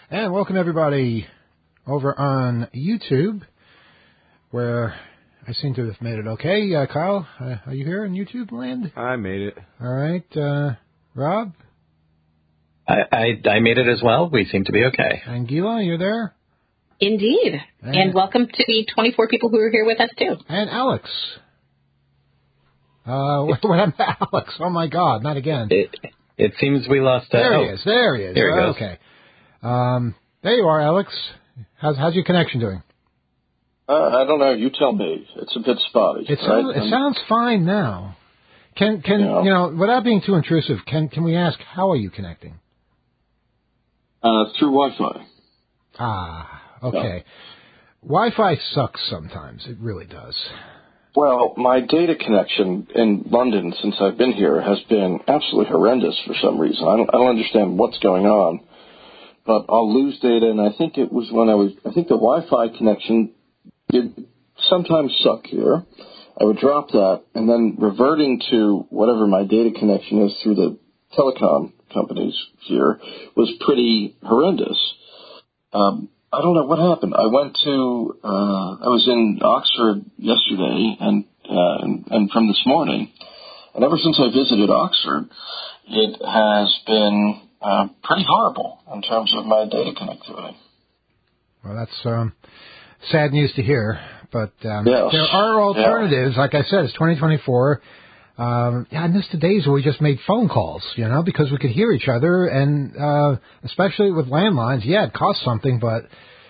And welcome everybody over on YouTube, where I seem to have made it okay. Kyle, are you here in YouTube land? I made it. All right. Rob? I made it as well. We seem to be okay. And Gila, you're there? Indeed. And welcome to the 24 people who are here with us, too. And Alex. What happened to Alex? Oh, my God, not again. It seems we lost... There he is. There he goes. Okay. There you are, Alex. How's your connection doing? I don't know. You tell me. It's a bit spotty. It sounds fine now. Can you know, without being too intrusive, can we ask, how are you connecting? Through Wi-Fi. Ah, okay. Wi-Fi sucks sometimes. It really does. Well, my data connection in London since I've been here has been absolutely horrendous for some reason. I don't understand what's going on. But I'll lose data, and I think it was I think the Wi-Fi connection did sometimes suck here. I would drop that, and then reverting to whatever my data connection is through the telecom companies here was pretty horrendous. I don't know what happened. I was in Oxford yesterday and from this morning, and ever since I visited Oxford, it has been pretty horrible in terms of my data connectivity. Well, that's sad news to hear, but there are alternatives. Like I said, it's 2024. I miss the days where we just made phone calls, because we could hear each other, and especially with landlines, it costs something, but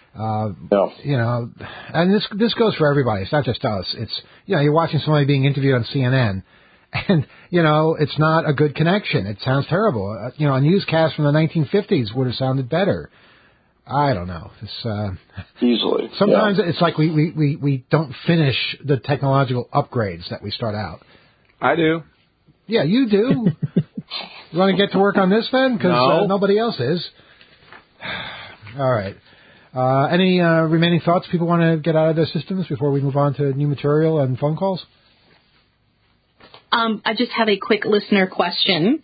and this goes for everybody. It's not just us. It's you're watching somebody being interviewed on CNN. And, it's not a good connection. It sounds terrible. A newscast from the 1950s would have sounded better. I don't know. Easily. Sometimes it's like we don't finish the technological upgrades that we start out. I do. Yeah, you do. You want to get to work on this then? Because nobody else is. All right. Any remaining thoughts people want to get out of their systems before we move on to new material and phone calls? I just have a quick listener question.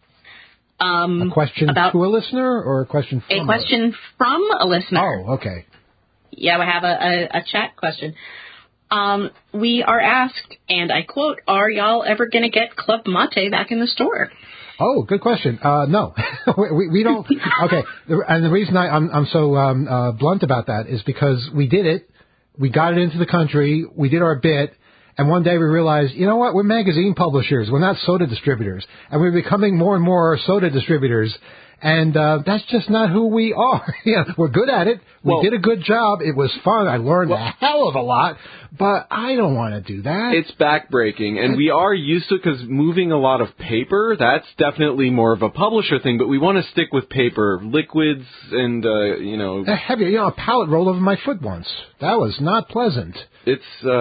A question to a listener or a question from a question from a listener? Oh, okay. Yeah, we have a chat question. We are asked, and I quote, "Are y'all ever going to get Club Mate back in the store?" Oh, good question. No, we don't. Okay, and the reason I'm so blunt about that is because we did it. We got it into the country. We did our bit. And one day we realized, you know what, we're magazine publishers. We're not soda distributors. And we're becoming more and more soda distributors. And that's just not who we are. We're good at it. We did a good job. It was fun. I learned a hell of a lot. But I don't want to do that. It's backbreaking. And we are used to it because moving a lot of paper, that's definitely more of a publisher thing. But we want to stick with paper, liquids, and, heavy, a pallet rolled over my foot once. That was not pleasant. It's,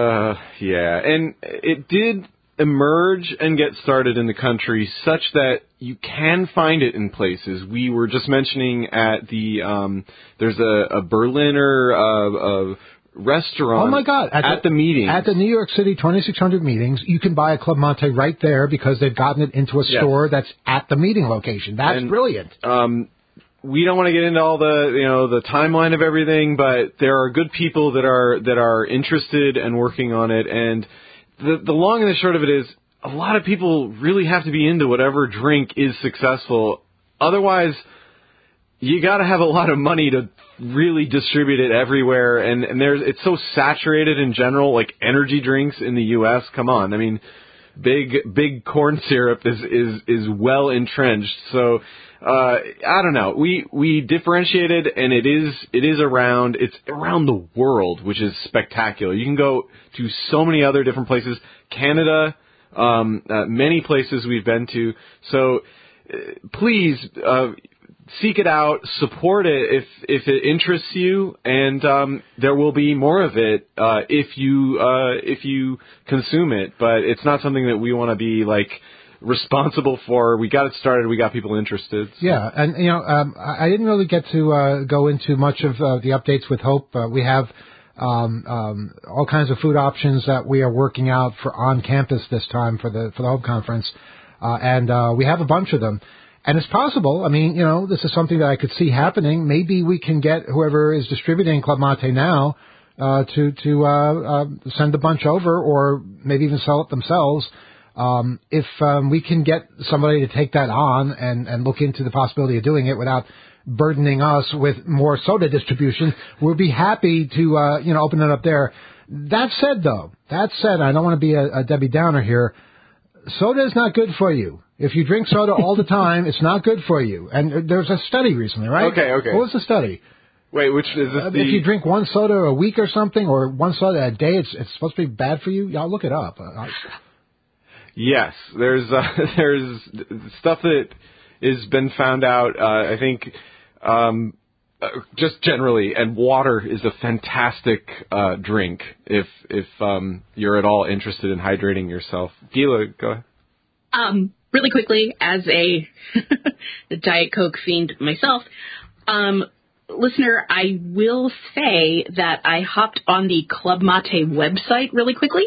and it did emerge and get started in the country such that you can find it in places. We were just mentioning at the, there's a Berliner restaurant. Oh my God. At the meetings. At the New York City 2600 meetings, you can buy a Club Mate right there because they've gotten it into a store that's at the meeting location. That's brilliant. We don't want to get into all the timeline of everything, but there are good people that are interested and working on it. And the long and the short of it is, a lot of people really have to be into whatever drink is successful. Otherwise, you got to have a lot of money to really distribute it everywhere. And it's so saturated in general, like energy drinks in the U.S. Come on, I mean, big corn syrup is well entrenched. So. I don't know. We differentiated, and it is around. It's around the world, which is spectacular. You can go to so many other different places. Canada, many places we've been to. So please seek it out, support it if it interests you, and there will be more of it if you consume it. But it's not something that we want to be like responsible for. We got it started. We got people interested. So. Yeah, and I didn't really get to go into much of the updates with Hope. We have all kinds of food options that we are working out for on campus this time for the Hope Conference, and we have a bunch of them. And it's possible. I mean, this is something that I could see happening. Maybe we can get whoever is distributing Club Mate now to send a bunch over, or maybe even sell it themselves. If we can get somebody to take that on and look into the possibility of doing it without burdening us with more soda distribution, we'll be happy to open it up there. That said, I don't want to be a Debbie Downer here. Soda is not good for you. If you drink soda all the time, it's not good for you. And there's a study recently, right? Okay. What was the study? Wait, which is this? If you drink one soda a week or something, or one soda a day, it's supposed to be bad for you? I'll look it up. Yes, there's stuff that has been found out. I think just generally, and water is a fantastic drink if you're at all interested in hydrating yourself. Gila, go ahead. Really quickly, as a Diet Coke fiend myself, listener, I will say that I hopped on the Club Mate website really quickly,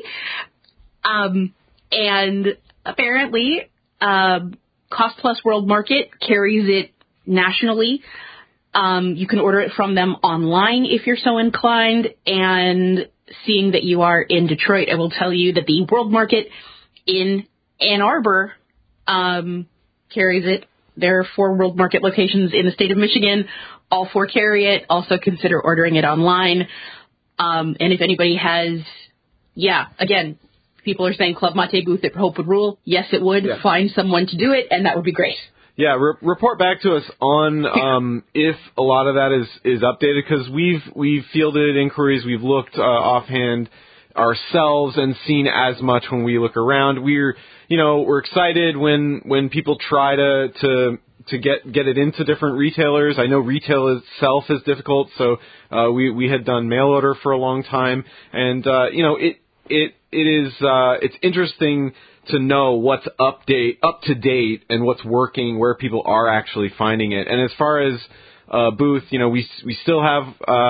and apparently Cost Plus World Market carries it nationally. You can order it from them online if you're so inclined, and seeing that you are in Detroit, I will tell you that the World Market in Ann Arbor carries it. There are 4 World Market locations in the state of Michigan. All 4 carry it. Also consider ordering it online. And if anybody has, again, people are saying Club Mate booth at Hope would rule. Yes, it would. Yeah. Find someone to do it, and that would be great. Yeah, report back to us on if a lot of that is updated, because we've fielded inquiries, we've looked offhand ourselves and seen as much when we look around. We're excited when people try to get it into different retailers. I know retail itself is difficult, so we had done mail order for a long time, and it's interesting to know what's up to date and what's working, where people are actually finding it. And as far as booth, we still have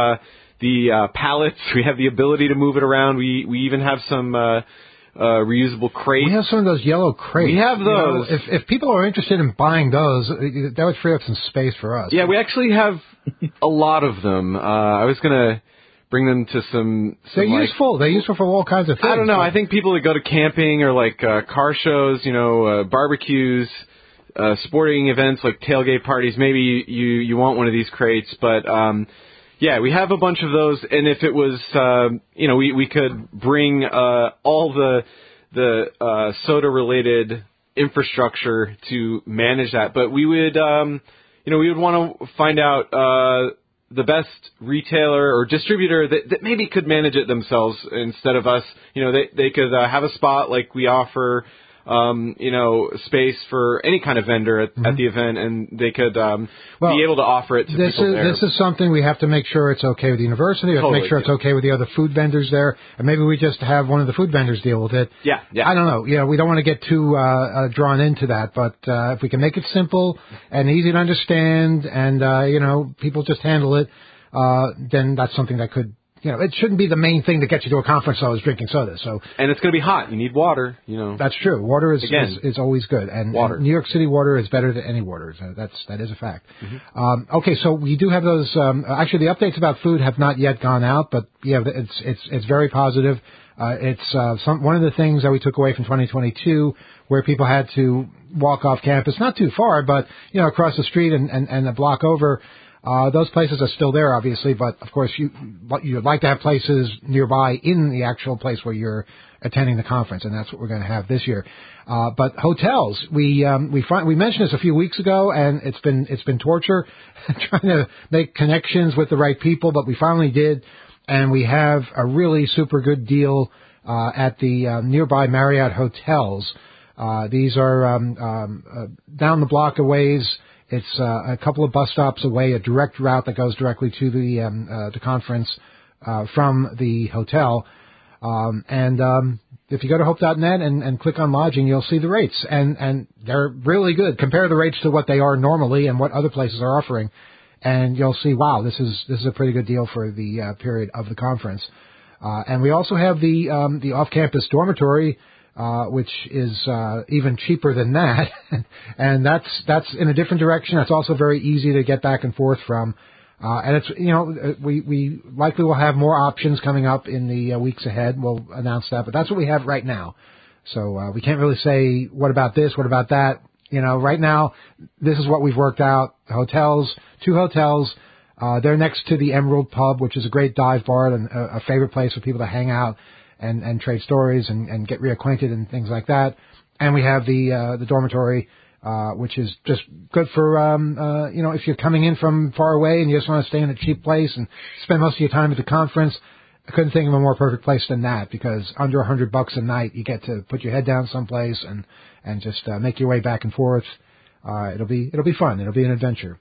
the pallets. We have the ability to move it around. We even have some reusable crates. We have some of those yellow crates. We have those. If people are interested in buying those, that would free up some space for us. Yeah, we actually have a lot of them. I was gonna bring them to some They're useful. They're useful for all kinds of things. I don't know. I think people that go to camping or like car shows, barbecues, sporting events like tailgate parties, maybe you want one of these crates. But yeah, we have a bunch of those. And if it was, we could bring all the soda related infrastructure to manage that. But we would, we would want to find out the best retailer or distributor that maybe could manage it themselves instead of us. They could have a spot like we offer, space for any kind of vendor at the event, and they could be able to offer it to people there. This is something we have to make sure it's okay with the university. We have to make sure it's okay with the other food vendors there, and maybe we just have one of the food vendors deal with it. Yeah. I don't know. We don't want to get too drawn into that, but if we can make it simple and easy to understand, and people just handle it, then that's something that could. It shouldn't be the main thing that gets you to a conference, though, is drinking soda. So, and it's going to be hot. You need water, That's true. Water is always good. And New York City water is better than any water. So that is a fact. Mm-hmm. Okay, so we do have those. Actually, the updates about food have not yet gone out, but yeah, it's very positive. It's one of the things that we took away from 2022, where people had to walk off campus, not too far, but across the street and a block over. Those places are still there, obviously, but of course you'd like to have places nearby in the actual place where you're attending the conference, and that's what we're going to have this year. But hotels, we mentioned this a few weeks ago, and it's been torture trying to make connections with the right people, but we finally did, and we have a really super good deal at the nearby Marriott hotels. These are down the block a ways. It's a couple of bus stops away, a direct route that goes directly to the conference from the hotel. And if you go to hope.net and click on lodging, you'll see the rates. And they're really good. Compare the rates to what they are normally and what other places are offering. And you'll see, wow, this is a pretty good deal for the period of the conference. And we also have the off-campus dormitory which is even cheaper than that, and that's in a different direction. That's also very easy to get back and forth from, and it's we likely will have more options coming up in the weeks ahead. We'll announce that, but that's what we have right now. So we can't really say what about this, what about that. Right now this is what we've worked out. Hotels, 2 hotels. They're next to the Emerald Pub, which is a great dive bar and a favorite place for people to hang out and trade stories and get reacquainted and things like that. And we have the dormitory, which is just good for, if you're coming in from far away and you just want to stay in a cheap place and spend most of your time at the conference. I couldn't think of a more perfect place than that, because under $100 a night, you get to put your head down someplace and just make your way back and forth. It'll be fun. It'll be an adventure.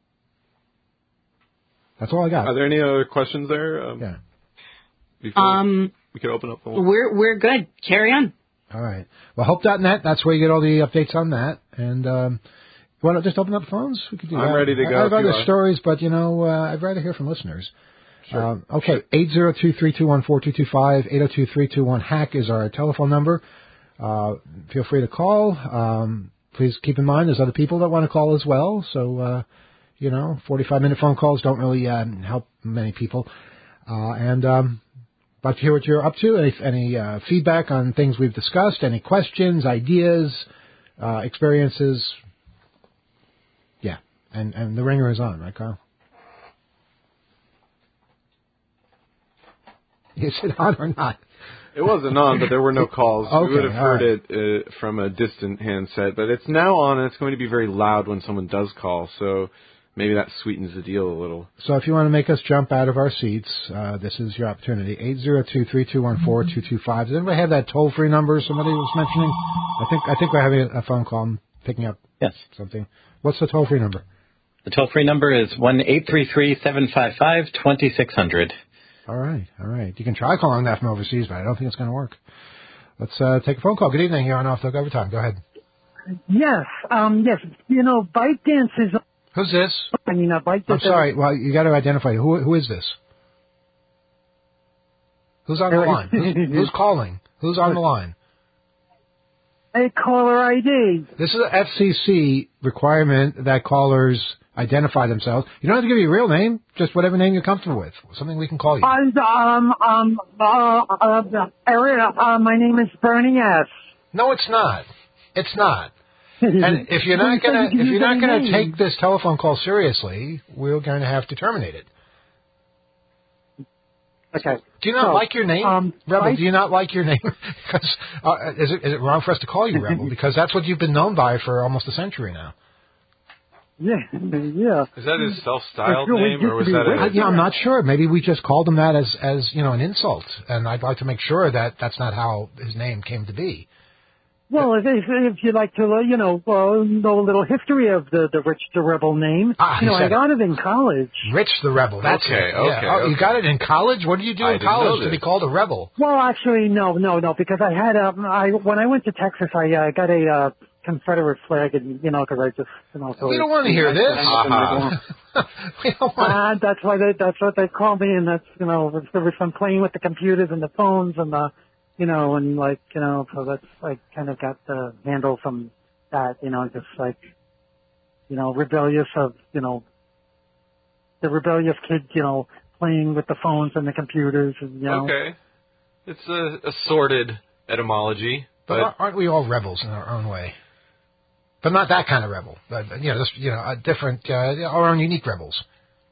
That's all I got. Are there any other questions there? Yeah. Before we could open up the one. We're good. Carry on. All right. Well, Hope.net, that's where you get all the updates on that. And you want to just open up the phones? We could do that. I'm ready to go. I have other stories, but, I'd rather hear from listeners. Sure. Okay, 802-321-4225, 802-321-HACK is our telephone number. Feel free to call. Please keep in mind there's other people that want to call as well. So, 45-minute phone calls don't really help many people. Like to hear what you're up to, any feedback on things we've discussed, any questions, ideas, experiences. Yeah, and the ringer is on, right, Carl? Is it on or not? It wasn't on, but there were no calls. Okay, we would have heard right. it from a distant handset, but it's now on, and it's going to be very loud when someone does call, so maybe that sweetens the deal a little. So if you want to make us jump out of our seats, this is your opportunity. 802-321-4225. Does anybody have that toll-free number somebody was mentioning? I think we're having a phone call. I'm picking up something. What's the toll-free number? The toll-free number is 1-833-755-2600. All right. You can try calling that from overseas, but I don't think it's going to work. Let's take a phone call. Good evening. You're on Off the Overtime. Go ahead. Yes. ByteDance is... Who's this? ByteDance... I'm sorry. Well, you got to identify. Who is this? Who's on the line? Who's calling? Who's on the line? A caller ID. This is an FCC requirement that callers identify themselves. You don't have to give your real name, just whatever name you're comfortable with. Something we can call you. My name is Bernie S. No, it's not. It's not. And if you're not gonna take this telephone call seriously, we're going to have to terminate it. Okay. Do you not like your name, Rebel? Do you not like your name? Because is it wrong for us to call you Rebel? Because that's what you've been known by for almost a century now. Yeah. Is that his self-styled name, or was that I'm not sure. Maybe we just called him that as an insult, and I'd like to make sure that that's not how his name came to be. Well, if you'd like to, know a little history of the Rich the Rebel name, I got it in college. Rich the Rebel, that's okay. it. Okay, yeah. You got it in college? What did you do in college to be called a rebel? Well, actually, no, because I had when I went to Texas, I got a Confederate flag, and because I just so we don't want to hear this. We don't want. That's what they call me, and that's there was some playing with the computers and the phones and the. So that's, I kind of got the handle from that, just rebellious of, the rebellious kid, playing with the phones and the computers and, Okay. It's a sordid etymology. But aren't we all rebels in our own way? But not that kind of rebel. But, a different, our own unique rebels.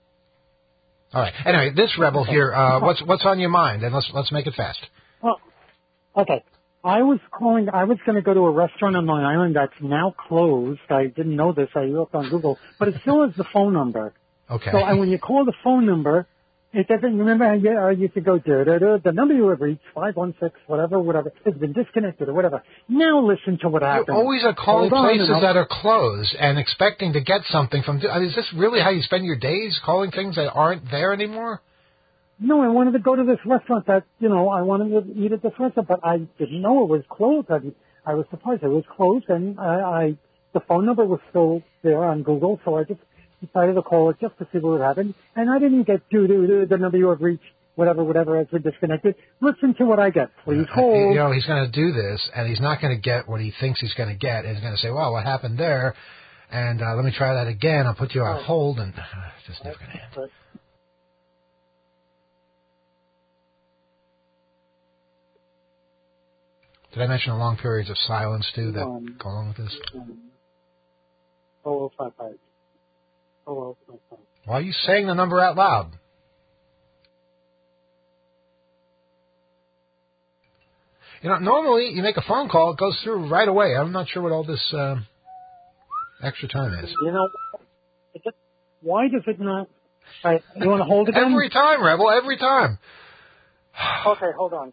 All right. Anyway, this rebel here, what's on your mind? And let's make it fast. Well, okay. I was going to go to a restaurant on Long Island that's now closed. I didn't know this. I looked on Google, but it still has the phone number. Okay. So when you call the phone number, it doesn't, remember how you used to go, the number you have reached, 516, whatever, has been disconnected or whatever. Now listen to what happened. You always are calling places that are closed and expecting to get something from, is this really how you spend your days, calling things that aren't there anymore? No, I wanted to go to this restaurant that, I wanted to eat at this restaurant, but I didn't know it was closed. I was surprised it was closed, and the phone number was still there on Google, so I just decided to call it just to see what would happen. And I didn't get the number you have reached whatever has been disconnected. Listen to what I get. Please hold. You know, he's going to do this, and he's not going to get what he thinks he's going to get. He's going to say, well, what happened there? And let me try that again. I'll put you on hold, and it's just never going to end. Did I mention the long periods of silence, too, that go along with this? 0055. 0055. Why are you saying the number out loud? You know, normally you make a phone call, it goes through right away. I'm not sure what all this extra time is. You know, why does it not? Right, you want to hold it again? Every time, Rebel, every time. Okay, hold on.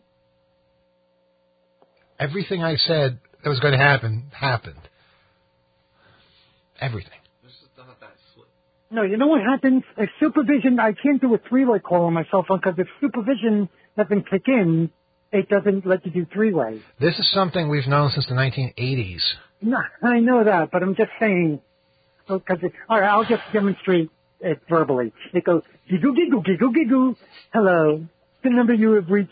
Everything I said that was going to happen, happened. Everything. No, you know what happens? If supervision, I can't do a three-way call on my cell phone because if supervision doesn't kick in, it doesn't let you do three-way. This is something we've known since the 1980s. No, I know that, but I'm just saying. All right, I'll just demonstrate it verbally. It goes, giggle, giggle, giggle, giggle. Hello. The number you have reached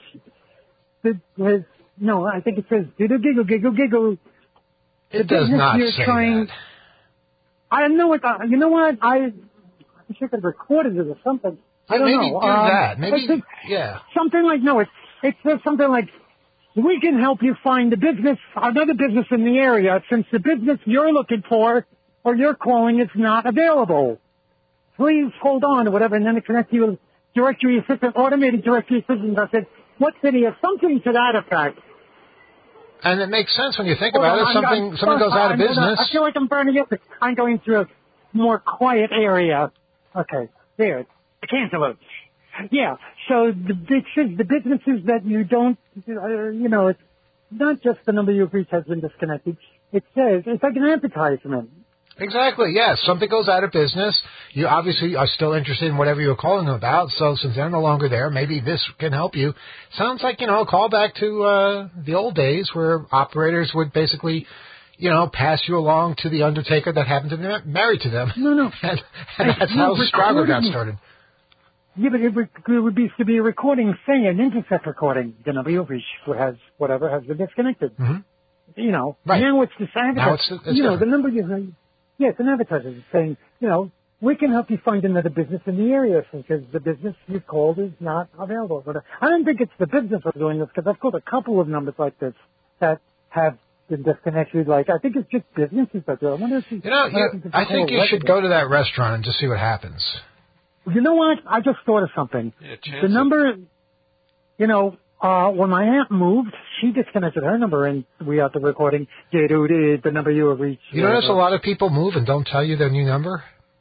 no, I think it says giggle, giggle, giggle, giggle. It does not say that. I know it. You know what? I wish I could record it or something. I don't know. Maybe do that. Maybe, yeah. Something like, no, it says something like, we can help you find another business in the area since the business you're looking for or you're calling is not available. Please hold on or whatever, and then it connects you with directory assistant, automated directory assistant. I said, what city or something to that effect. And it makes sense when you think about it. Something goes out of business. I feel like I'm burning up. I'm going through a more quiet area. Okay, there. Cancel it. Yeah, so the businesses that you don't, it's not just the number you've reached has been disconnected. It says, it's like an advertisement. Exactly, yes. Something goes out of business. You obviously are still interested in whatever you're calling them about, so since they're no longer there, maybe this can help you. Sounds like, a call back to the old days where operators would basically, pass you along to the undertaker that happened to be married to them. No. and that's how Scrogger got started. Yeah, but it would be to be a recording, say, an intercept recording. The number you've reached has been disconnected. Mm-hmm. Right. Now it's this advertisement. Now it's the number you it's an advertiser saying, we can help you find another business in the area because the business you called is not available. But I don't think it's the business that's doing this because I've called a couple of numbers like this that have been disconnected. Like, I think it's just businesses that do it. I wonder if I think you should go to that restaurant and just see what happens. You know what? I just thought of something. Yeah, the number, when my aunt moved, she disconnected her number and we had the recording. The number you have reached. You notice a lot of people move and don't tell you their new number?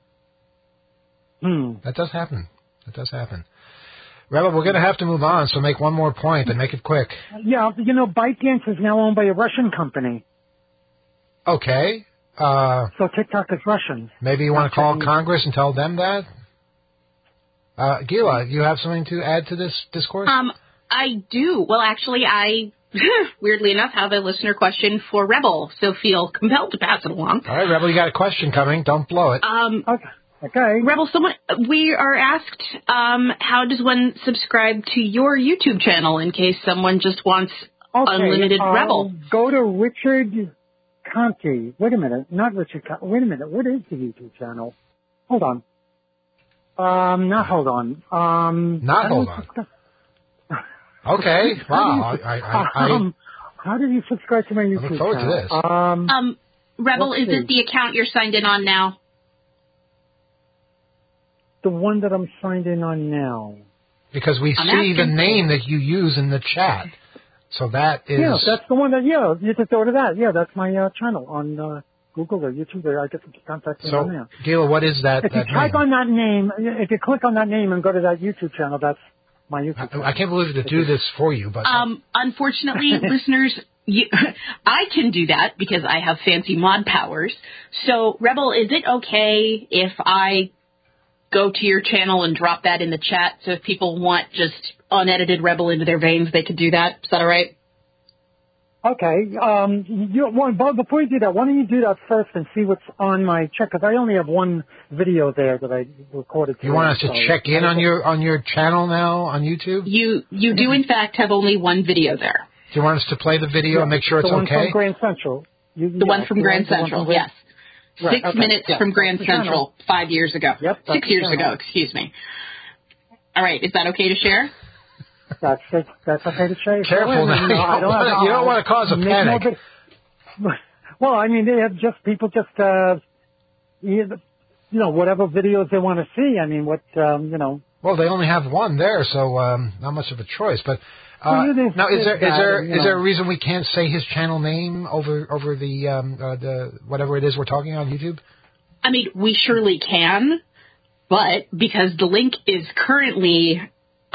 That does happen. Rebel, we're going to have to move on, so make one more point and make it quick. Yeah, ByteDance is now owned by a Russian company. Okay. So TikTok is Russian. Maybe you want to call Congress and tell them that? Gila, you have something to add to this discourse? I do. Well, actually, I, weirdly enough, have a listener question for Rebel, so feel compelled to pass it along. All right, Rebel, you got a question coming. Don't blow it. Okay. Rebel, we are asked, how does one subscribe to your YouTube channel in case someone just wants unlimited Rebel? Go to Richard Conte. Wait a minute. Not Richard Conte. Wait a minute. What is the YouTube channel? Hold on. Not hold on. Not hold on. Okay. Wow. How do you subscribe to my YouTube channel? I look forward to this. Rebel, is it the account you're signed in on now? The one that I'm signed in on now. Because we see the name that you use in the chat. So that is... Yeah, that's the one that, you just go to that. Yeah, that's my channel on Google or YouTube. I get to contact me on there. Gila, what is that? If you type on that name, if you click on that name and go to that YouTube channel, that's my YouTube channel. I can't believe to do this for you, but... Unfortunately, listeners, I can do that because I have fancy mod powers. So, Rebel, is it okay if I go to your channel and drop that in the chat? So if people want just unedited Rebel into their veins, they could do that. Is that all right? Okay. Before you do that, why don't you do that first and see what's on my check? Because I only have one video there that I recorded. You want us to check in on your channel now on YouTube? You do in fact have only one video there. Do you want us to play the video and make sure it's okay? The one from Grand Central. The one from Grand Central, yes. Right, 6 minutes from Grand Central 5 years ago. Yep, 6 years ago, excuse me. All right, is that okay to share? That's okay to share. Careful now. You don't want to cause a panic. Well, I mean, they have people whatever videos they want to see. I mean, Well, they only have one there, so not much of a choice. But now, is there a reason we can't say his channel name over the whatever it is we're talking on YouTube? I mean, we surely can, but because the link is currently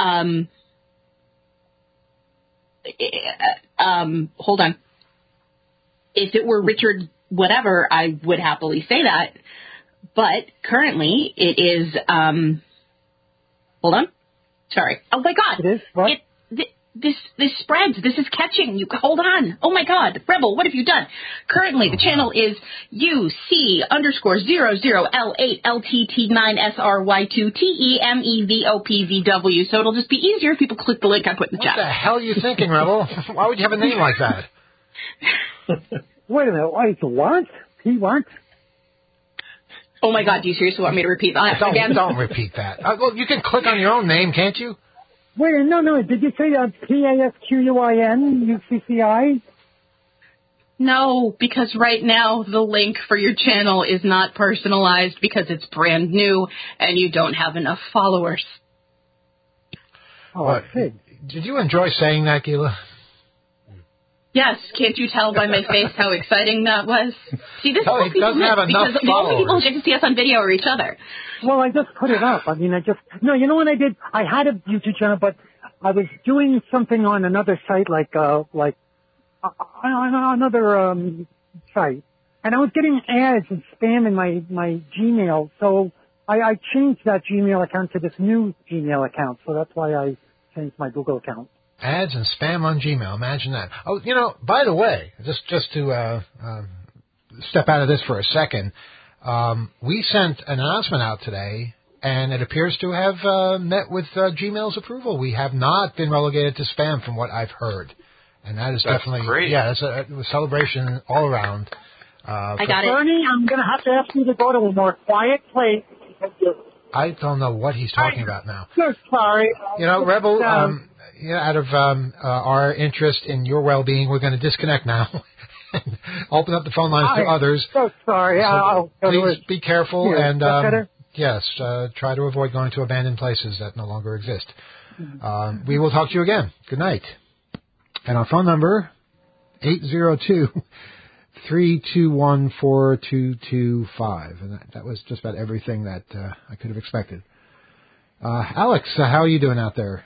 hold on. If it were Richard whatever, I would happily say that. But currently it is, hold on. Sorry. Oh my God. It is? What? This spreads. This is catching. You hold on. Oh my God. Rebel, what have you done? Currently the channel is UC_00L8LTT9SRY2TEMEVOPVW. So it'll just be easier if people click the link I put in the chat. What the hell are you thinking, Rebel? Why would you have a name like that? Wait a minute. Wait, what? He what? Oh my God. Do you seriously want me to repeat that again? Don't repeat that. Well, you can click on your own name, can't you? Wait, no. Did you say PASQUIN No, because right now the link for your channel is not personalized because it's brand new and you don't have enough followers. Oh, I see. Did you enjoy saying that, Gila? Yes, can't you tell by my face how exciting that was? See, this is what people miss because the only people who get to see us on video are each other. Well, I just put it up. I mean, you know what I did? I had a YouTube channel, but I was doing something on another site, another site, and I was getting ads and spam in my Gmail, so I changed that Gmail account to this new Gmail account, so that's why I changed my Google account. Ads and spam on Gmail. Imagine that. Oh, by the way, just to step out of this for a second, we sent an announcement out today, and it appears to have met with Gmail's approval. We have not been relegated to spam, from what I've heard, and that's definitely great. Yeah, it's a celebration all around. I got it. Bernie, I'm going to have to ask you to go to a more quiet place. I don't know what he's talking about now. So sorry. Rebel. Out of our interest in your well-being, we're going to disconnect now. Open up the phone lines to others. So sorry. So please be careful and better? yes, try to avoid going to abandoned places that no longer exist. We will talk to you again. Good night. And our phone number 802-321-4225, and that was just about everything that I could have expected. Alex, how are you doing out there?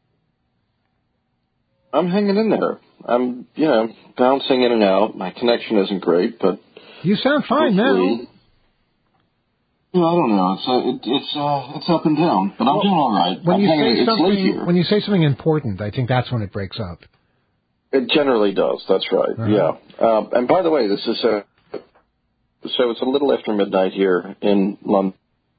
I'm hanging in there. I'm, bouncing in and out. My connection isn't great, but you sound fine now. I don't know. It's up and down, but I'm doing all right. When you say something important, I think that's when it breaks up. It generally does. That's right. Uh-huh. Yeah. And by the way, this is so it's a little after midnight here in London.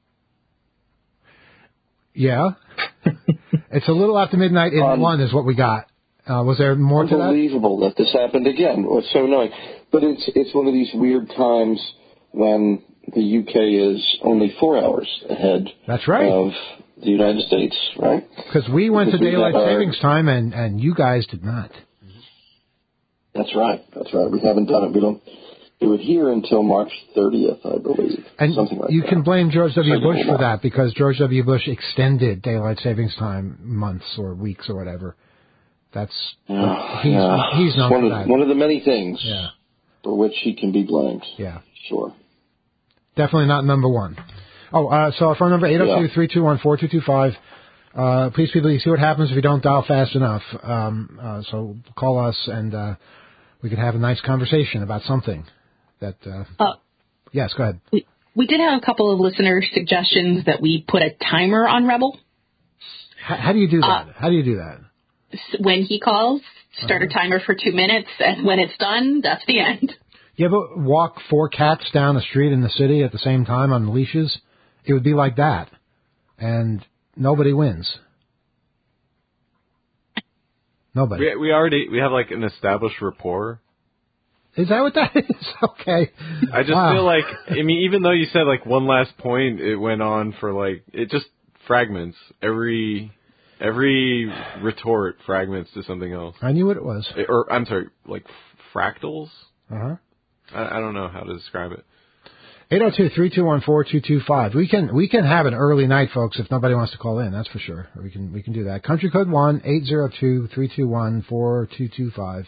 Yeah. It's a little after midnight in London is what we got. Was there more to that? Unbelievable that this happened again. It was so annoying. But it's one of these weird times when the UK is only 4 hours ahead. That's right. Of the United States, right? Because we went to daylight savings time and you guys did not. That's right. We haven't done it. We don't do it here until March 30th, I believe. And something like you that. can blame George W. Bush for that because George W. Bush extended daylight savings time months or weeks or whatever. He's known for that. One of the many things for which he can be blamed. Yeah. Sure. Definitely not number one. So our phone number 802-321-4225. Please, people, see what happens if you don't dial fast enough. So call us and we could have a nice conversation about something. Yes, go ahead. We did have a couple of listener suggestions that we put a timer on Rebel. How do you do that? when he calls, start a timer for 2 minutes, and when it's done, that's the end. You ever walk 4 cats down the street in the city at the same time on leashes? It would be like that. And nobody wins. Nobody. We have like an established rapport. Is that what that is? Okay. I just feel like, I mean, even though you said like one last point, it went on for like, it just fragments. Every retort fragments to something else. I knew what it was. Or, I'm sorry, like fractals? Uh-huh. I don't know how to describe it. 802-321-4225. We can have an early night, folks, if nobody wants to call in. That's for sure. We can do that. Country code 1-802-321-4225.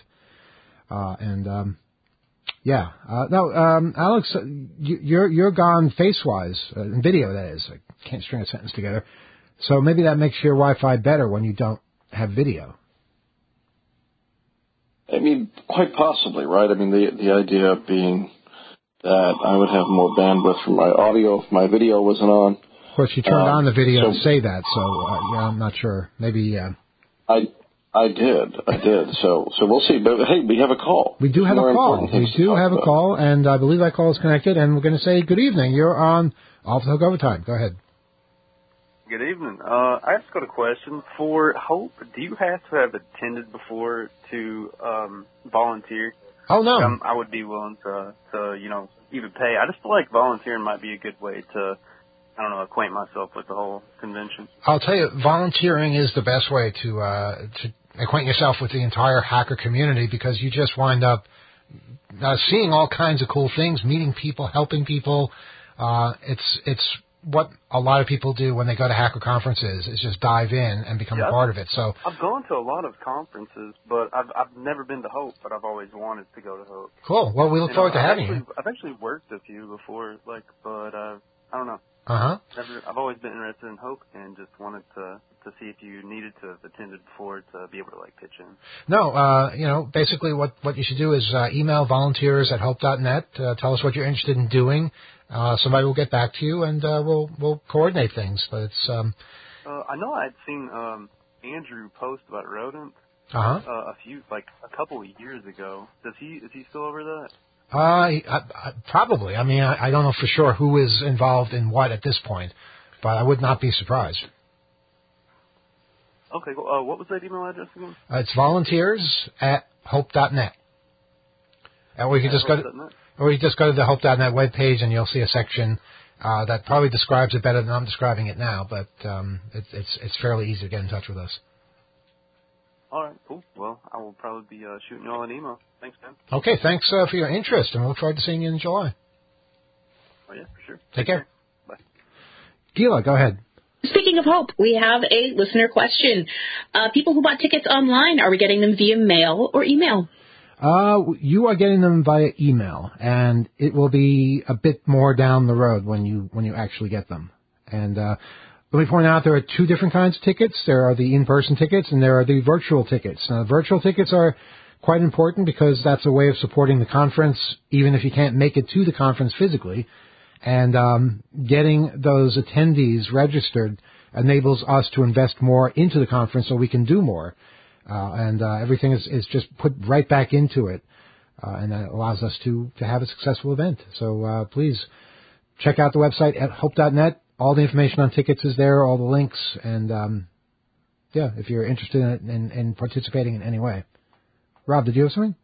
Alex, you're gone face-wise, in video, that is. I can't string a sentence together. So maybe that makes your Wi-Fi better when you don't have video. I mean, quite possibly, right? I mean, the idea being that I would have more bandwidth for my audio if my video wasn't on. Of course, you turned on the video to say that, so I'm not sure. Maybe. I did. So we'll see. But hey, we have a call. We do have a call. We do have a call, and I believe that call is connected. And we're going to say good evening. You're on Off the Hook Overtime. Go ahead. Good evening. I just got a question. For Hope, do you have to have attended before to volunteer? Oh, no. I would be willing to even pay. I just feel like volunteering might be a good way to, acquaint myself with the whole convention. I'll tell you, volunteering is the best way to acquaint yourself with the entire hacker community, because you just wind up seeing all kinds of cool things, meeting people, helping people. It's what a lot of people do when they go to hacker conferences, is just dive in and become a part of it. So I've gone to a lot of conferences, but I've never been to Hope, but I've always wanted to go to Hope. Cool. Well, we look forward to having you. I've actually worked a few before, but I don't know. Uh-huh. I've always been interested in Hope and just wanted to see if you needed to have attended before to be able to pitch in. No, basically what you should do is email volunteers@hope.net. Tell us what you're interested in doing. Somebody will get back to you, and we'll coordinate things. But it's I know I'd seen Andrew post about rodents. Uh-huh. A couple of years ago. Is he still over that? Probably. I mean, I don't know for sure who is involved in what at this point, but I would not be surprised. Okay. Well, what was that email address again? It's volunteers@hope.net. Or you can just go to the hope.net webpage, and you'll see a section that probably describes it better than I'm describing it now. But it's fairly easy to get in touch with us. All right, cool. Well, I will probably be shooting you all an email. Thanks, man. Okay, thanks for your interest, and we look forward to seeing you in July. Oh, yeah, for sure. Take care. Bye. Gila, go ahead. Speaking of Hope, we have a listener question. People who bought tickets online, are we getting them via mail or email? You are getting them via email, and it will be a bit more down the road when you actually get them. And let me point out there are 2 different kinds of tickets. There are the in-person tickets, and there are the virtual tickets. Now, virtual tickets are quite important because that's a way of supporting the conference, even if you can't make it to the conference physically. And getting those attendees registered enables us to invest more into the conference so we can do more. And everything is just put right back into it. And that allows us to have a successful event. So please check out the website at hope.net. All the information on tickets is there, all the links. And, if you're interested in participating in any way. Rob, did you have something?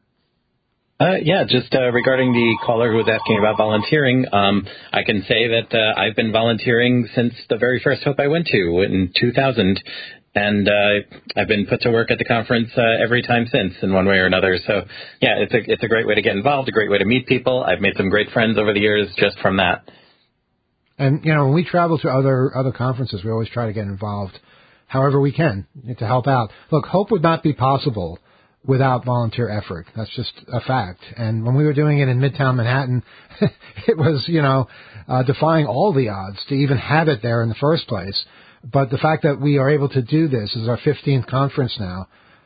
Just regarding the caller who was asking about volunteering, I can say that I've been volunteering since the very first Hope I went to in 2000, and I've been put to work at the conference every time since in one way or another. So, it's a great way to get involved, a great way to meet people. I've made some great friends over the years just from that. And, when we travel to other conferences, we always try to get involved however we can to help out. Look, Hope would not be possible without volunteer effort. That's just a fact. And when we were doing it in Midtown Manhattan, it was, defying all the odds to even have it there in the first place. But the fact that we are able to do this is our 15th conference now.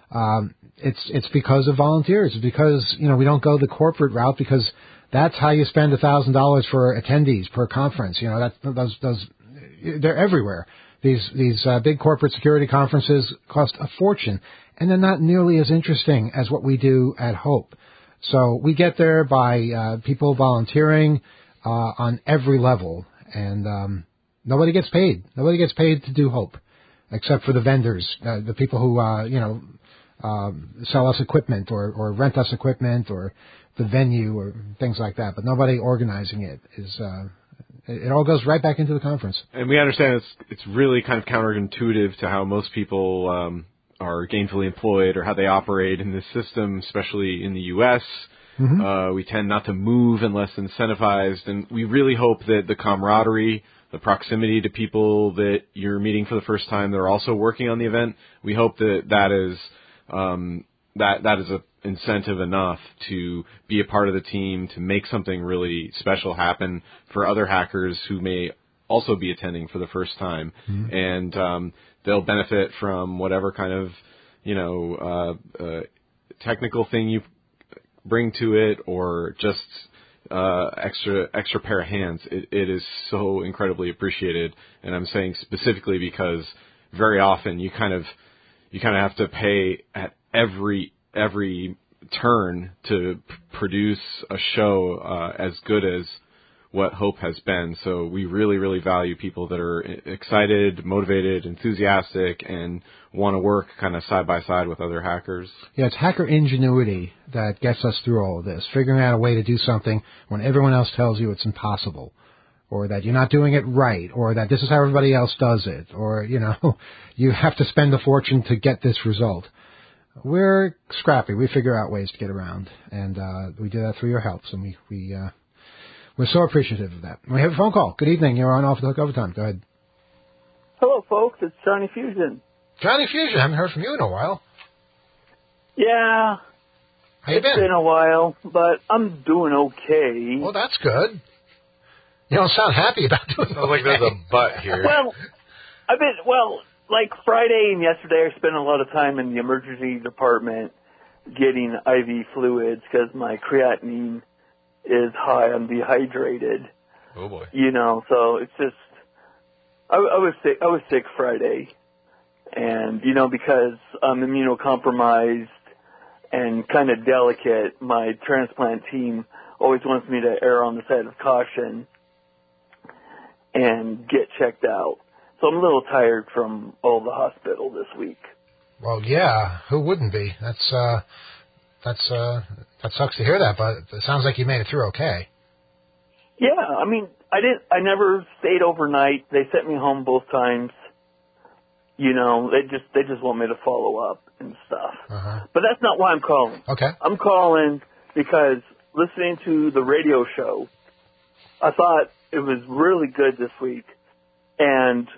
It's because of volunteers. It's because, we don't go the corporate route, because that's how you spend $1,000 for attendees per conference. Those they're everywhere. These big corporate security conferences cost a fortune, and they're not nearly as interesting as what we do at Hope. So we get there by people volunteering on every level, and nobody gets paid. Nobody gets paid to do Hope, except for the vendors, the people who sell us equipment or rent us equipment or the venue or things like that. But nobody organizing it is. It all goes right back into the conference. And we understand it's really kind of counterintuitive to how most people are gainfully employed or how they operate in this system, especially in the U.S. Mm-hmm. We tend not to move unless incentivized, and we really hope that the camaraderie, the proximity to people that you're meeting for the first time that are also working on the event, we hope that is a incentive enough to be a part of the team, to make something really special happen for other hackers who may also be attending for the first time. Mm-hmm. And they'll benefit from whatever kind of, technical thing you bring to it, or just extra pair of hands. It is so incredibly appreciated. And I'm saying specifically because very often you kind of have to pay at every turn to produce a show as good as what Hope has been. So we really, really value people that are excited, motivated, enthusiastic, and want to work kind of side by side with other hackers. Yeah, it's hacker ingenuity that gets us through all of this, figuring out a way to do something when everyone else tells you it's impossible, or that you're not doing it right, or that this is how everybody else does it, or, you have to spend a fortune to get this result. We're scrappy. We figure out ways to get around, and we do that through your help, so we're so appreciative of that. We have a phone call. Good evening. You're on Off the Hook Overtime. Go ahead. Hello, folks. It's Johnny Fusion. Johnny Fusion. I haven't heard from you in a while. Yeah. How you been? It's been a while, but I'm doing okay. Well, that's good. You don't sound happy about doing it. Sounds like there's a butt here. Well, like Friday and yesterday, I spent a lot of time in the emergency department getting IV fluids because my creatinine is high. I'm dehydrated. Oh boy. So it's just, I was sick Friday, and because I'm immunocompromised and kind of delicate, my transplant team always wants me to err on the side of caution and get checked out. So I'm a little tired from all the hospital this week. Well, yeah, who wouldn't be? That sucks to hear that, but it sounds like you made it through okay. Yeah, I never stayed overnight. They sent me home both times. They just want me to follow up and stuff. Uh-huh. But that's not why I'm calling. Okay. I'm calling because listening to the radio show, I thought it was really good this week. And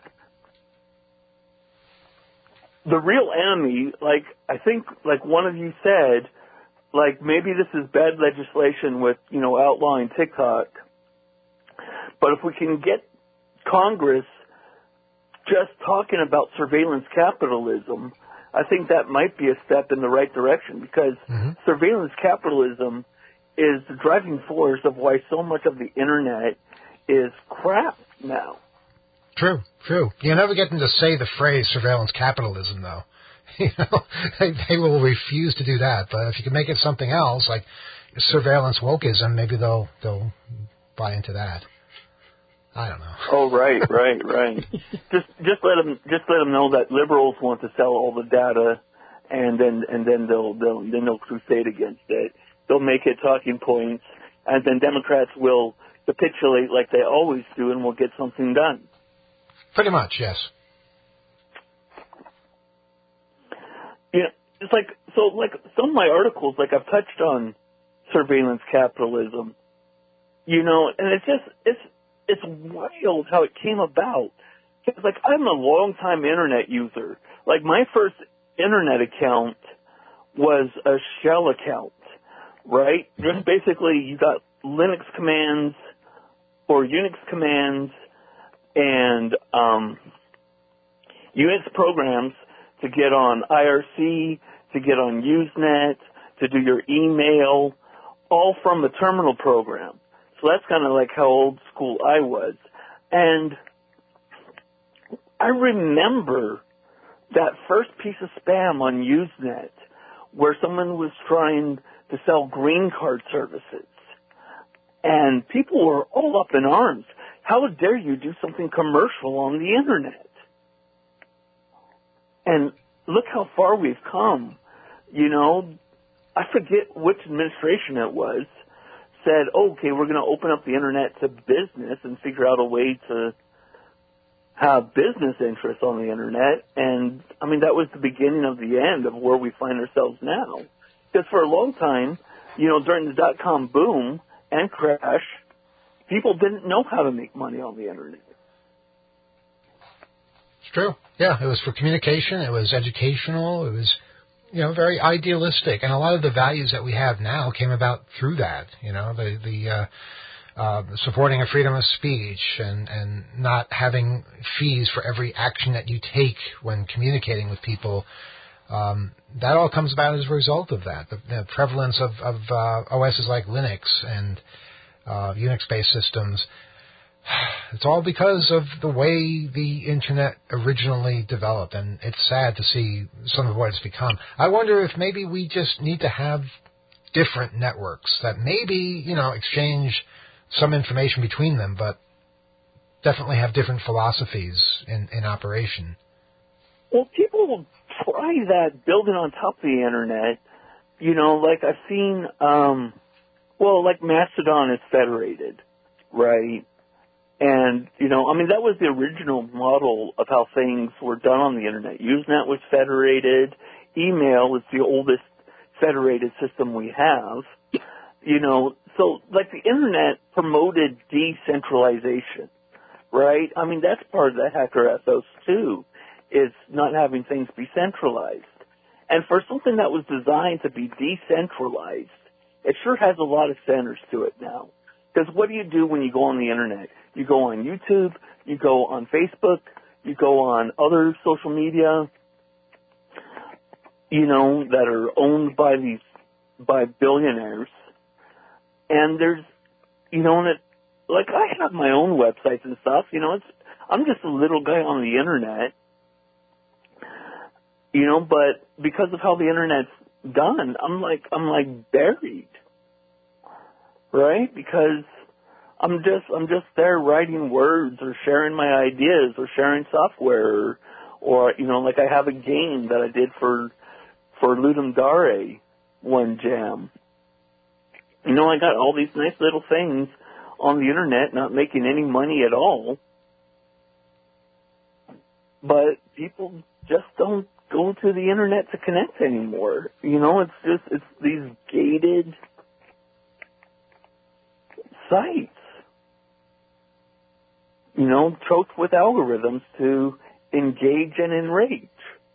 the real enemy, I think one of you said, maybe this is bad legislation with, outlawing TikTok. But if we can get Congress just talking about surveillance capitalism, I think that might be a step in the right direction, because surveillance capitalism is the driving force of why so much of the Internet is crap now. True. You never get them to say the phrase surveillance capitalism, though. They will refuse to do that. But if you can make it something else, like surveillance wokeism, maybe they'll buy into that. I don't know. Oh, right. Just let them know that liberals want to sell all the data, and then they'll crusade against it. They'll make it talking points, and then Democrats will capitulate like they always do, and we'll get something done. Pretty much, yes. It's some of my articles, I've touched on surveillance capitalism, and it's wild how it came about. Because, I'm a long-time Internet user. My first Internet account was a shell account, right? Just basically, you got Linux commands or Unix commands and Unix programs to get on IRC, to get on Usenet, to do your email, all from a terminal program. So that's kind of how old school I was. And I remember that first piece of spam on Usenet where someone was trying to sell green card services. And people were all up in arms. How dare you do something commercial on the Internet? And look how far we've come. You know, I forget which administration it was, said, okay, we're going to open up the Internet to business and figure out a way to have business interests on the Internet. And, I mean, that was the beginning of the end of where we find ourselves now. Because for a long time, you know, during the dot-com boom and crash, people didn't know how to make money on the Internet. It's true. Yeah, it was for communication. It was educational. It was, you know, very idealistic. And a lot of the values that we have now came about through that, you know, the supporting of freedom of speech and not having fees for every action that you take when communicating with people. That all comes about as a result of that. The prevalence of OSs like Linux and Unix-based systems. It's all because of the way the Internet originally developed, and it's sad to see some of what it's become. I wonder if maybe we just need to have different networks that maybe, you know, exchange some information between them, but definitely have different philosophies in operation. Well, people will try that building on top of the Internet. You know, like I've seen, like Mastodon is federated, right? And, you know, I mean, that was the original model of how things were done on the Internet. Usenet was federated. Email is the oldest federated system we have. You know, so, like, the Internet promoted decentralization, right? I mean, that's part of the hacker ethos, too, is not having things be centralized. And for something that was designed to be decentralized, it sure has a lot of centers to it now. Because what do you do when you go on the Internet? You go on YouTube, you go on Facebook, you go on other social media, you know, that are owned by billionaires. And there's, you know, and like I have my own websites and stuff, you know, I'm just a little guy on the Internet, you know, but because of how the Internet's done, I'm like buried, right? Because I'm just there writing words or sharing my ideas or sharing software or you know, like I have a game that I did for Ludum Dare, one jam. You know, I got all these nice little things on the Internet, not making any money at all. But people just don't go to the Internet to connect anymore. You know, it's these gated sites. You know, choked with algorithms to engage and enrage.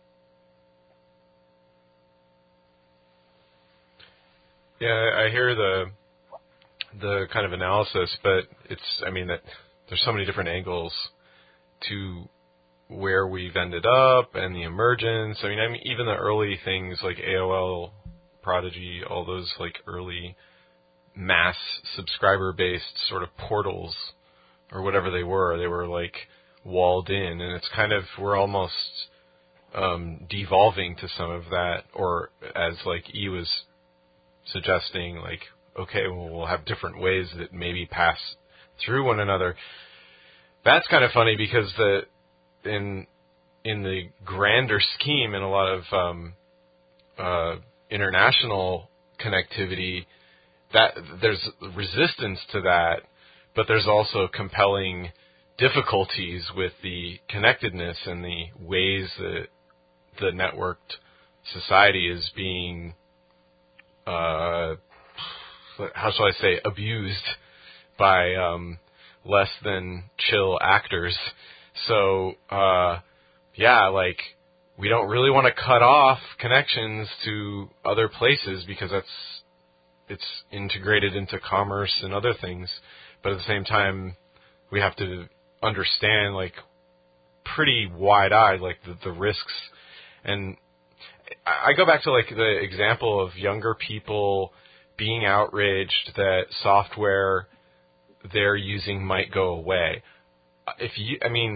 Yeah, I hear the kind of analysis, but that there's so many different angles to where we've ended up and the emergence. I mean, even the early things like AOL, Prodigy, all those like early mass subscriber-based sort of portals or whatever they were like walled in, and it's kind of, we're almost devolving to some of that, or as like E was suggesting, like, okay, well, we'll have different ways that maybe pass through one another. That's kind of funny because in the grander scheme, in a lot of international connectivity, that there's resistance to that, but there's also compelling difficulties with the connectedness and the ways that the networked society is being, how shall I say, abused by less than chill actors. So, like, we don't really want to cut off connections to other places because it's integrated into commerce and other things. But at the same time, we have to understand, like, pretty wide-eyed, like, the risks. And I go back to, like, the example of younger people being outraged that software they're using might go away.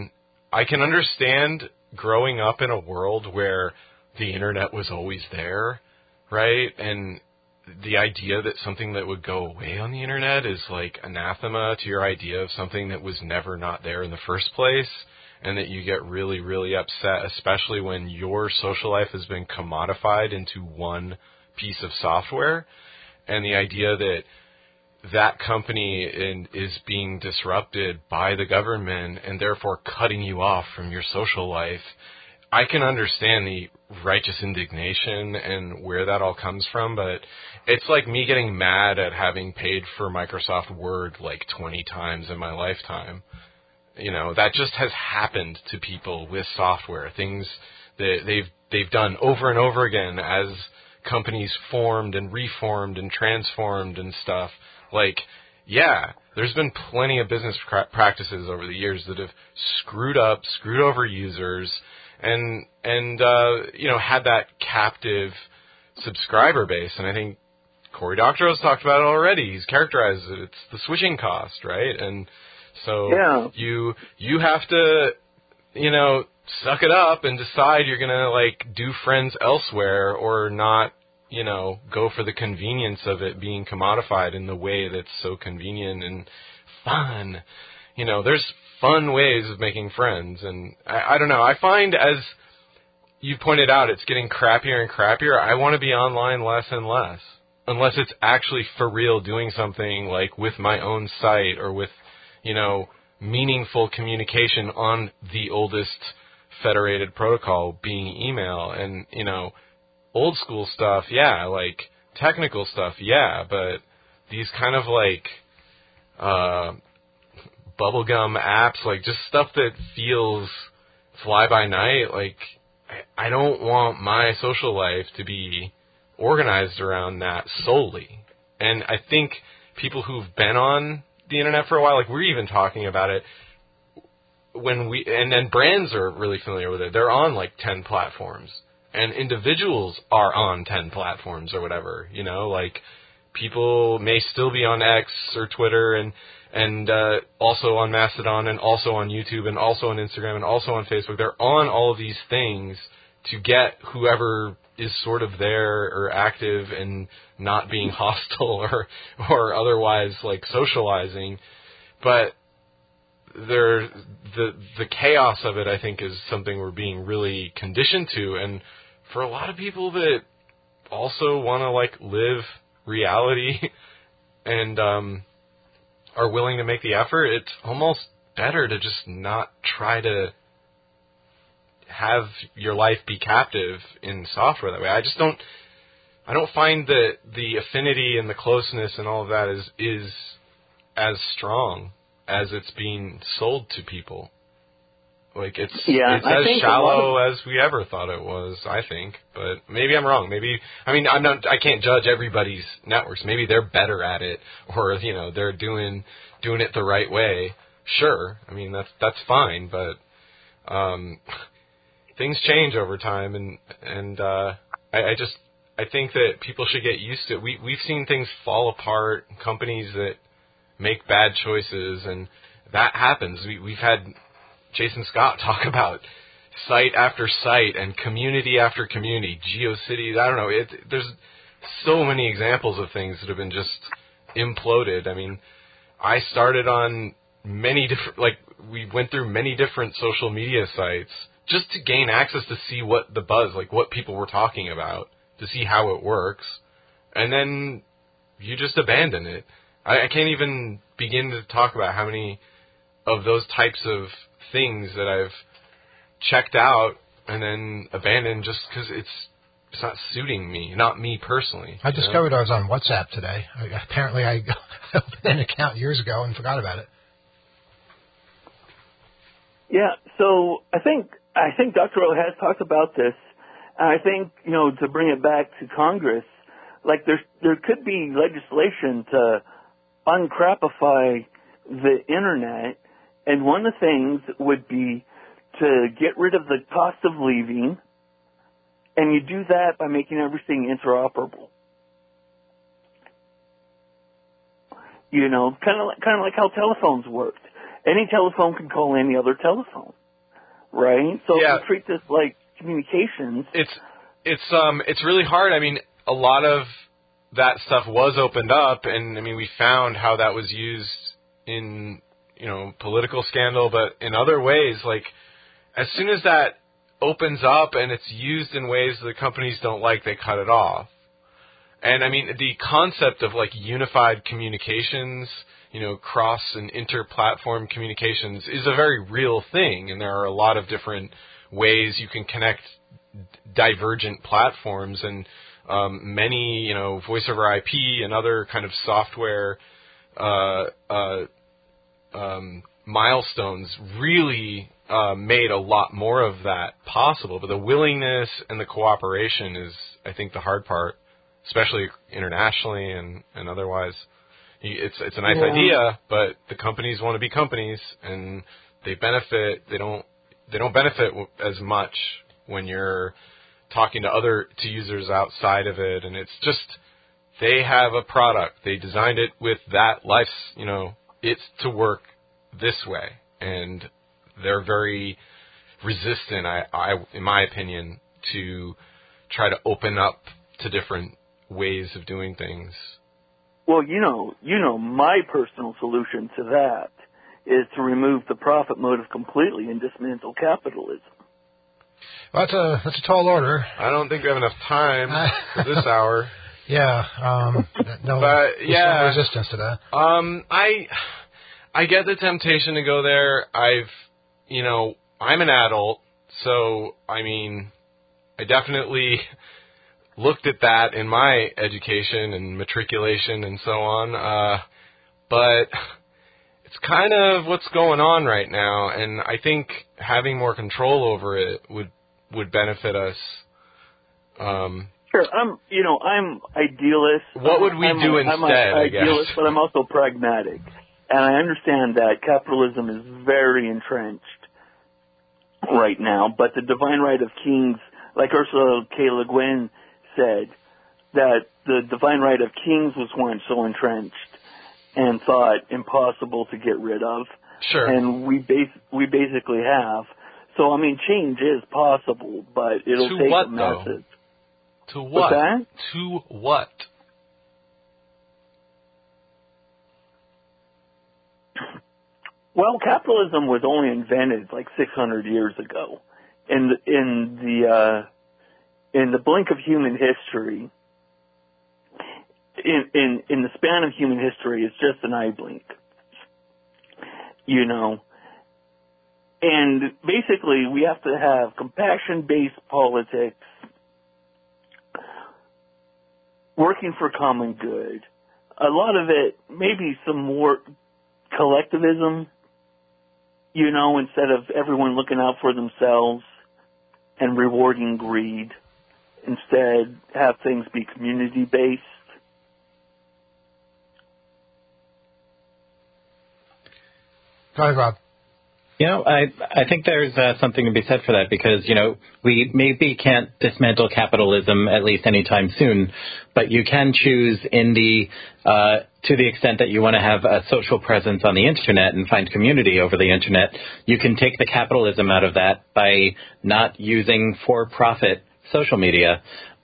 I can understand growing up in a world where the internet was always there, right? And the idea that something that would go away on the internet is like anathema to your idea of something that was never not there in the first place, and that you get really, really upset, especially when your social life has been commodified into one piece of software, and the idea that that company is being disrupted by the government and therefore cutting you off from your social life. I can understand the righteous indignation and where that all comes from, but it's like me getting mad at having paid for Microsoft Word like 20 times in my lifetime. You know, that just has happened to people with software. Things that they've done over and over again as companies formed and reformed and transformed and stuff. Like, yeah, there's been plenty of business practices over the years that have screwed over users, and you know, had that captive subscriber base. And I think Cory Doctorow's talked about it already. He's characterized it. It's the switching cost, right? And so you have to, you know, suck it up and decide you're gonna like do friends elsewhere or not. You know, go for the convenience of it being commodified in the way that's so convenient and fun. You know, there's fun ways of making friends. And I don't know, I find, as you pointed out, it's getting crappier and crappier. I want to be online less and less, unless it's actually for real doing something like with my own site or with, you know, meaningful communication on the oldest federated protocol being email. And, you know, old school stuff, yeah, like technical stuff, yeah, but these kind of like bubblegum apps, like just stuff that feels fly by night, like I don't want my social life to be organized around that solely. And I think people who've been on the internet for a while, like we're even talking about it when and brands are really familiar with it. They're on like 10 platforms. And individuals are on 10 platforms or whatever, you know, like people may still be on X or Twitter and also on Mastodon and also on YouTube and also on Instagram and also on Facebook. They're on all of these things to get whoever is sort of there or active and not being hostile or otherwise like socializing. But the chaos of it, I think, is something we're being really conditioned to. And for a lot of people that also want to like live reality and are willing to make the effort, it's almost better to just not try to have your life be captive in software that way. I don't find that the affinity and the closeness and all of that is as strong as it's being sold to people. Like it's as shallow as we ever thought it was, I think. But maybe I'm wrong. I can't judge everybody's networks. Maybe they're better at it, or you know, they're doing it the right way. Sure. I mean, that's fine, but things change over time, and I think that people should get used to it. We've seen things fall apart, companies that make bad choices, and that happens. We've had Jason Scott talk about site after site and community after community, GeoCities. I don't know. There's so many examples of things that have been just imploded. I mean, I started on many different, like we went through many different social media sites just to gain access to see what the buzz, like what people were talking about, to see how it works. And then you just abandon it. I can't even begin to talk about how many of those types of things that I've checked out and then abandoned just because it's not suiting me, not me personally. I discovered I was on WhatsApp today. Apparently I opened an account years ago and forgot about it. Yeah, so I think Dr. O has talked about this, and I think, you know, to bring it back to Congress, like there could be legislation to uncrapify the internet, and one of the things would be to get rid of the cost of leaving, and you do that by making everything interoperable. You know, kind of like how telephones worked. Any telephone can call any other telephone. right? So Yeah. if you treat this like communications, It's really hard. I mean, a lot of that stuff was opened up, and I mean, we found how that was used in, political scandal, but in other ways, like, as soon as that opens up and it's used in ways the companies don't like, they cut it off. And I mean, the concept of like unified communications, cross and inter-platform communications is a very real thing, and there are a lot of different ways you can connect divergent platforms, and many, voice over IP and other kind of software milestones really made a lot more of that possible. But the willingness and the cooperation is, I think, the hard part, especially internationally and otherwise. It's a nice idea, but the companies want to be companies, and they benefit. They don't benefit as much when you're talking to users outside of it, and it's just they have a product. They designed it with that it's to work this way, and they're very resistant, I in my opinion, to try to open up to different ways of doing things. Well, my personal solution to that is to remove the profit motive completely and dismantle capitalism. Well, that's a tall order. I don't think we have enough time for this hour. Yeah, no resistance to that. I get the temptation to go there. I'm an adult, so I mean, I definitely looked at that in my education and matriculation and so on. But it's kind of what's going on right now, and I think having more control over it would benefit us. Sure, I'm idealist. What would we do instead? I'm an idealist, I guess. But I'm also pragmatic, and I understand that capitalism is very entrenched right now. But the divine right of kings, like Ursula K. Le Guin said, that the divine right of kings was once so entrenched and thought impossible to get rid of. Sure. And we basically have. So, I mean, change is possible, but it'll take a message. To what? What's that? To what? Well, capitalism was only invented like 600 years ago. In the blink of human history, in the span of human history, it's just an eye blink. And basically, we have to have compassion-based politics, working for common good. A lot of it, maybe some more collectivism, instead of everyone looking out for themselves and rewarding greed. Instead, have things be community-based. Go ahead, Rob. I think there's something to be said for that because, we maybe can't dismantle capitalism at least anytime soon, but you can choose to the extent that you want to have a social presence on the Internet and find community over the Internet, you can take the capitalism out of that by not using for-profit social media.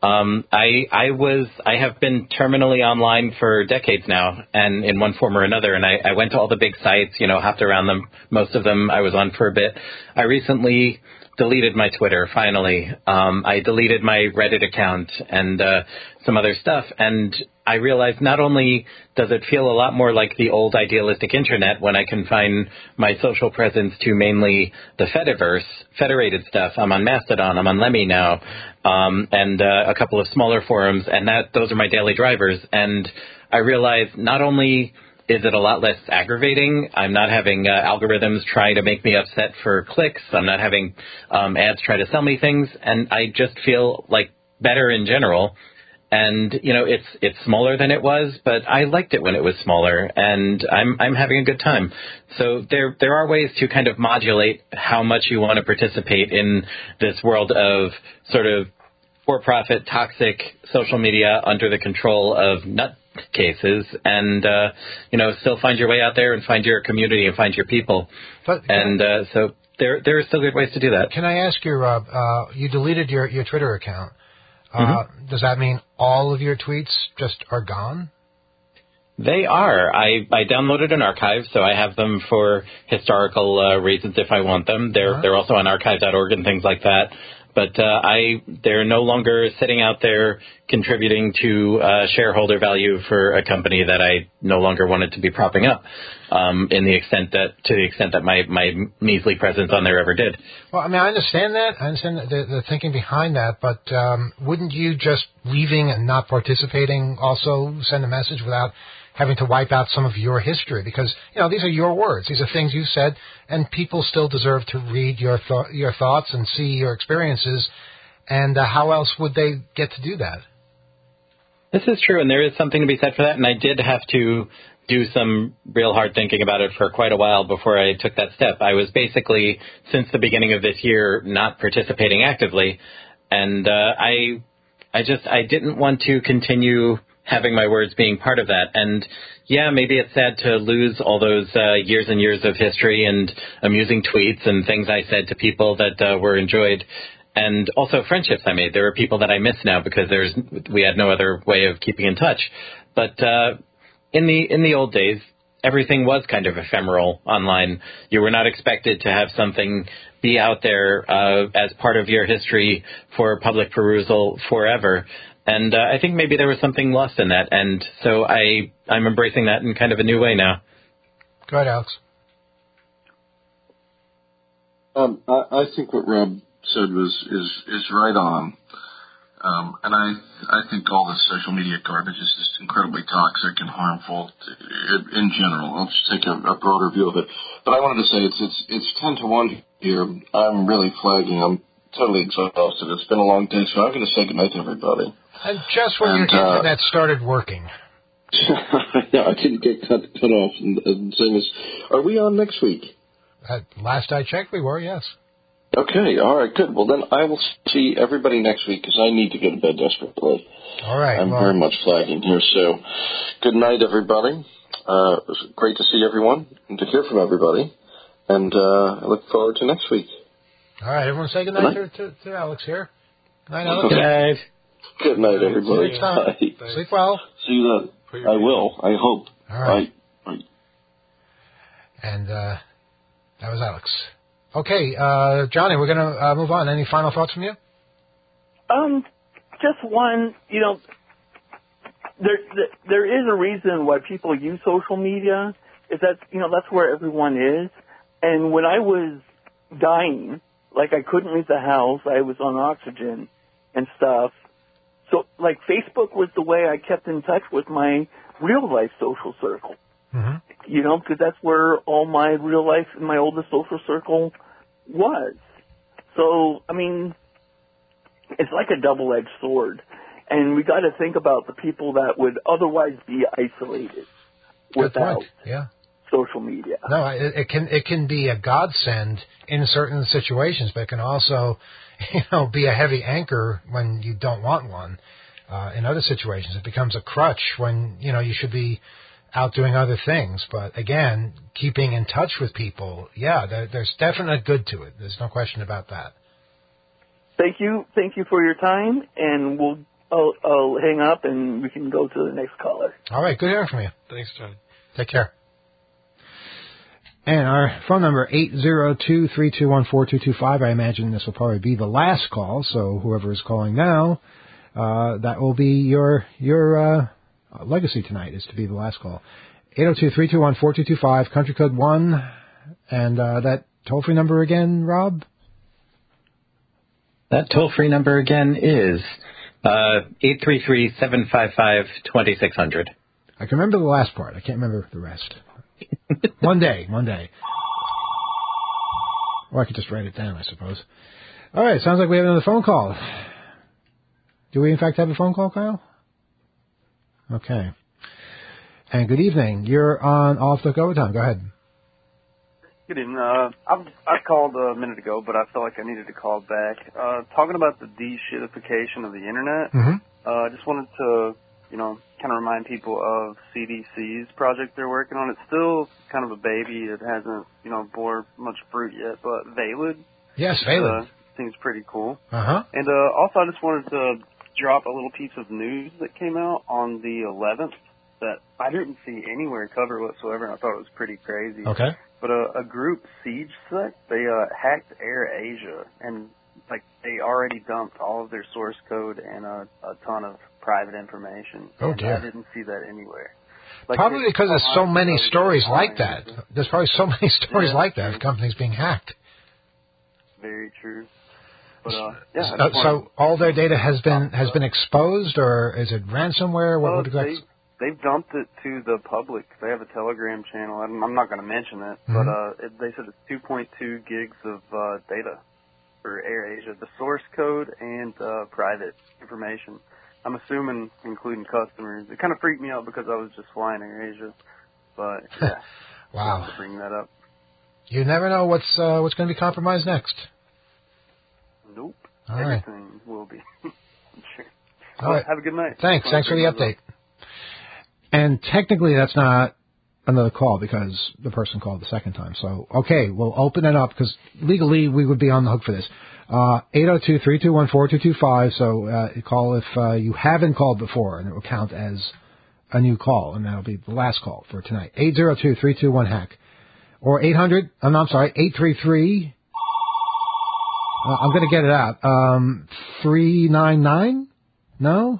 I have been terminally online for decades now, and in one form or another, and I went to all the big sites, hopped around them. Most of them I was on for a bit. I recently deleted my Twitter, finally. I deleted my Reddit account and some other stuff, and I realized not only does it feel a lot more like the old idealistic internet when I confine my social presence to mainly the Fediverse, federated stuff. I'm on Mastodon, I'm on Lemmy now, and a couple of smaller forums, and those are my daily drivers. And I realized not only is it a lot less aggravating, I'm not having algorithms try to make me upset for clicks, I'm not having ads try to sell me things, and I just feel like better in general. And, it's smaller than it was, but I liked it when it was smaller, and I'm having a good time. So there are ways to kind of modulate how much you want to participate in this world of sort of for-profit, toxic social media under the control of nutcases, and, still find your way out there and find your community and find your people. But, and so there are still good ways to do that. Can I ask you, Rob, you deleted your Twitter account. Does that mean all of your tweets just are gone? They are. I downloaded an archive, so I have them for historical reasons if I want them. They're also on archive.org and things like that. But they're no longer sitting out there contributing to shareholder value for a company that I no longer wanted to be propping up, to the extent that my measly presence on there ever did. Well, I mean, I understand that. I understand the thinking behind that, but wouldn't you just leaving and not participating also send a message without having to wipe out some of your history? Because, these are your words. These are things you said, and people still deserve to read your thoughts and see your experiences. And how else would they get to do that? This is true, and there is something to be said for that. And I did have to do some real hard thinking about it for quite a while before I took that step. I was basically, since the beginning of this year, not participating actively. And I didn't want to continue having my words being part of that. And yeah, maybe it's sad to lose all those years and years of history and amusing tweets and things I said to people that were enjoyed. And also friendships I made. There are people that I miss now because we had no other way of keeping in touch. But in the old days, everything was kind of ephemeral online. You were not expected to have something be out there as part of your history for public perusal forever. And I think maybe there was something lost in that. And so I'm embracing that in kind of a new way now. Go ahead, Alex. I think what Rob said is right on. And I think all this social media garbage is just incredibly toxic and harmful in general. I'll just take a broader view of it. But I wanted to say it's 10 to 1 here. I'm really flagging. I'm totally exhausted. It's been a long day, so I'm going to say goodnight to everybody. And just when your internet started working. Yeah, I didn't get cut off and saying this. Are we on next week? Last I checked, we were, yes. Okay, all right, good. Well, then I will see everybody next week because I need to go to bed desperately. All right. I'm very much flagging here. So good night, everybody. It was great to see everyone and to hear from everybody. And I look forward to next week. All right, everyone say good night to Alex here. Good night, Alex. Good night. Good night, everybody. Next time. Sleep well. See you then. I will. I hope. All right. Bye. And that was Alex. Okay, Johnny, we're going to move on. Any final thoughts from you? Just one. There is a reason why people use social media. Is that that's where everyone is. And when I was dying, like I couldn't leave the house, I was on oxygen and stuff. So, like, Facebook was the way I kept in touch with my real-life social circle. Mm-hmm. Because that's where all my real life and my oldest social circle was. So, I mean, it's like a double-edged sword. And we got to think about the people that would otherwise be isolated without social media. No, it can be a godsend in certain situations, but it can also be a heavy anchor when you don't want one. In other situations, it becomes a crutch when, you should be out doing other things. But again, keeping in touch with people, there's definitely good to it. There's no question about that. Thank you for your time, and I'll hang up and we can go to the next caller. All right, good hearing from you. Thanks, John. Take care. And our phone number, 802-321-4225. I imagine this will probably be the last call, so whoever is calling now, that will be your legacy tonight, is to be the last call. 802-321-4225, country code 1, and that toll-free number again, Rob? That toll-free number again is 833-755-2600. I can remember the last part. I can't remember the rest. One day. Or I could just write it down, I suppose. All right, sounds like we have another phone call. Do we, in fact, have a phone call, Kyle? Okay. And good evening. You're on Off the Overtime. Go ahead. Good evening. I called a minute ago, but I felt like I needed to call back. Talking about the de-shitification of the Internet, I just wanted to, kind of remind people of CDC's project they're working on. It's still kind of a baby. It hasn't, bore much fruit yet, but Valid. Yes, Valid. Seems pretty cool. Uh-huh. And also, I just wanted to drop a little piece of news that came out on the 11th that I didn't see anywhere covered whatsoever, and I thought it was pretty crazy. Okay. But a group, Siege Sect, they hacked AirAsia, and they already dumped all of their source code and a ton of private information. Oh, and dear. I didn't see that anywhere. Probably because there's so many stories like that. There's probably so many stories like that of companies being hacked. Very true. But so all their data has been exposed, or is it ransomware? What exactly? They've dumped it to the public. They have a Telegram channel. I'm not going to mention it, Mm-hmm. but they said it's 2.2 gigs of data for AirAsia, the source code and private information. I'm assuming including customers. It kind of freaked me out because I was just flying AirAsia, but yeah. Wow. To bring that up. You never know what's going to be compromised next. Nope. All right. Everything will be. Sure. All right. Have a good night. Thanks for the update. And technically that's not another call because the person called the second time. So, okay, we'll open it up because legally we would be on the hook for this. 802-321-4225. So call if you haven't called before, and it will count as a new call, and that'll be the last call for tonight. 802-321-HACK. Or 833... I'm going to get it out. 399? No?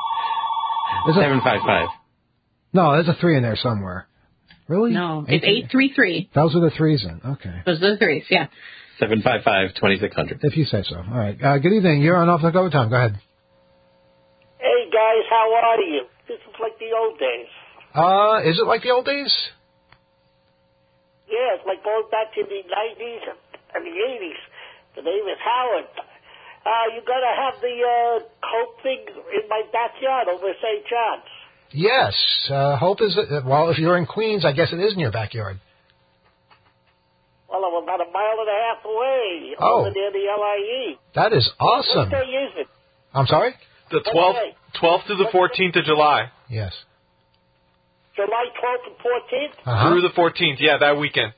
755. No, there's a 3 in there somewhere. Really? No, it's 833. Those are the 3s in. Okay. Those are the 3s, yeah. 755-2600. If you say so. All right. Good evening. You're on Off the Overtime. Go ahead. Hey, guys. How are you? This is like the old days. Is it like the old days? Yeah, it's like going back to the 90s and the 80s. The name is Howard. You gotta have the Hope thing in my backyard over St. John's. Yes. Hope is, well, if you're in Queens, I guess it is in your backyard. Well, I'm about a mile and a half away. Oh. Over near the LIE. That is awesome. What day is it? I'm sorry? The 12th to the 14th of July. Yes. July 12th and 14th? Uh-huh. Through the 14th, yeah, that weekend.